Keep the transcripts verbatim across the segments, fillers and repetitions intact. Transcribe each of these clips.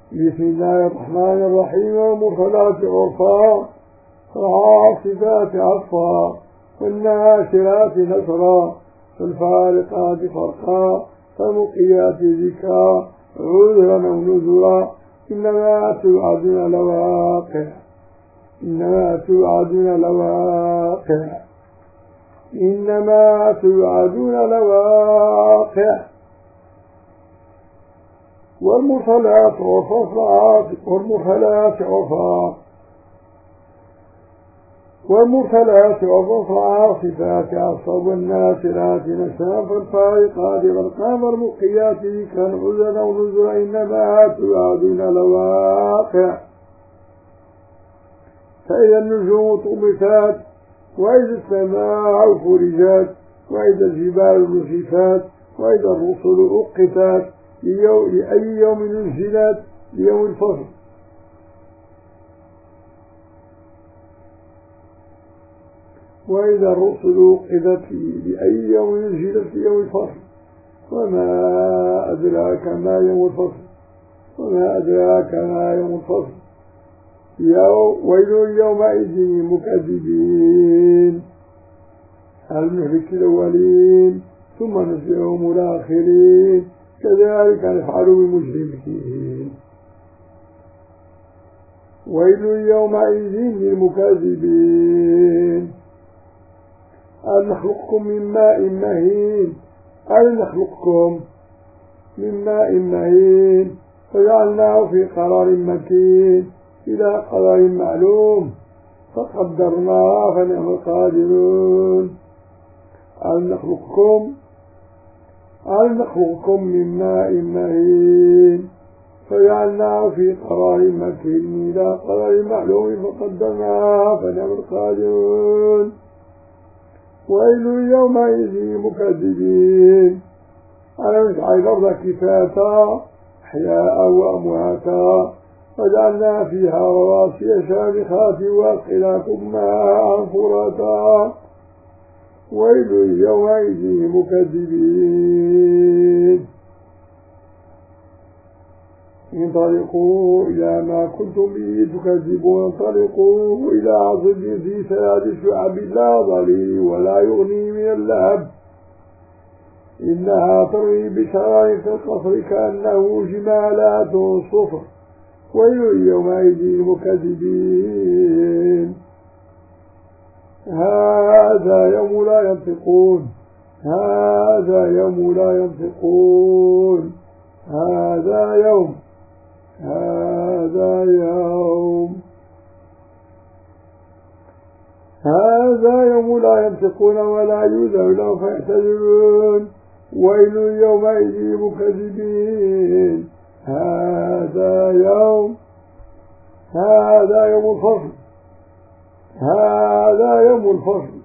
بسم الله الرحمن الرحيم. والمرسلات عرفا فالعاصفات عصفا والناشرات نشرا فالفارقات فرقا فالملقيات ذكرا عذرا أو نذرا إنما توعدون لواقع إنما توعدون لواقع إنما توعدون لواقع. والمرسلات عرفا والمرسلات عرفا والمرسلات عرفا عاصفات عصفا والناشرات نشرا فالفارقات فرقا فالملقيات ذكرا عذرا أو نذرا إنما توعدون لواقع. فإذا النجوم طمست وإذا السماء فرجت وإذا الجبال نسفت وإذا الرسل أقتت لأي يوم نزلت ليوم الفصل. وإذا الرسل أقتت لأي يوم نزلت ليوم الفصل. وما أدراك ما يوم الفصل وما أدراك ما يوم الفصل. يوم ويل يومئذ للمكذبين هل نهلك الأولين ثم نتبعهم الآخرين كذلك نفعل بالمجرمين. ويل يومئذ للمكذبين أن نخلقكم من ماء مهين أن نخلقكم من ماء مهين فجعلناه في قرار مكين إلى قدر معلوم فقدرنا فنعم القادرون. أن نخلقكم أن نخلقكم من ماء مهين فجعلناه في قرار مكين إلى قدر معلوم فقدرنا فنعم القادرون. ويل يومئذ للمكذبين ألم نجعل الأرض كفاتا أحياء وأمواتا وجعلنا فيها رواسي شامخات وأسقيناكم ماء فراتا. ويل يومئذ للمكذبين انطلقوا إلى ما كنتم به تكذبون انطلقوا إلى عصف ذي ثلاث شعب لا ظليل ولا يغني من اللهب إنها ترمي بشرر كالقصر كأنه جمالات صفر. ويل يومئذ للمكذبين هذا يوم لا ينطقون هذا يوم لا ينطقون هذا يوم هذا يوم هذا يوم لا ينطقون ولا يؤذن لهم فيعتذرون. ويل يومئذ للمكذبين هذا يوم هذا يوم الفصل هذا يوم الفصل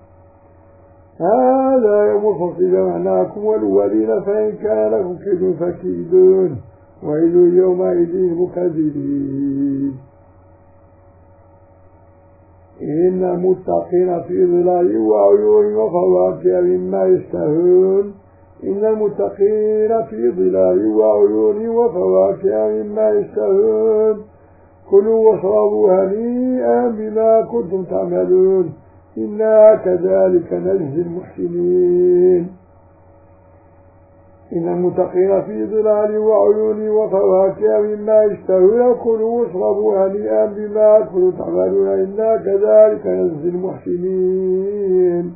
هذا يوم الفصل جمعناكم والأولين فإن كان لكم كيد فكيدون. ويل يومئذ للمكذبين إن المتقين في ظلال وعيون وفواكه مما يشتهون إن المتقين في ظلال وعيون وفواكه مما يشتهون كلوا واشربوا هنيئا بما كنتم تعملون إنا كذلك نجزي المحسنين. إن المتقين في ظلال وعيون وفواكه مما يشتهون كلوا واشربوا هنيئا بما كنتم تعملون إنا كذلك نجزي المحسنين.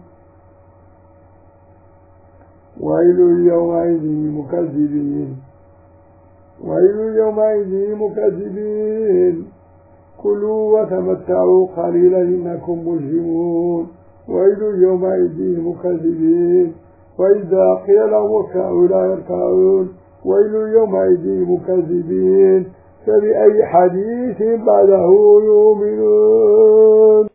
ويل يومئذ للمكذبين ويل يومئذ للمكذبين كلوا وتمتعوا قليلا إنكم مجرمون. ويل يومئذ للمكذبين وإذا قيل لهم اركعوا لا يركعون. ويل يومئذ للمكذبين فبأي حديث بعده يؤمنون.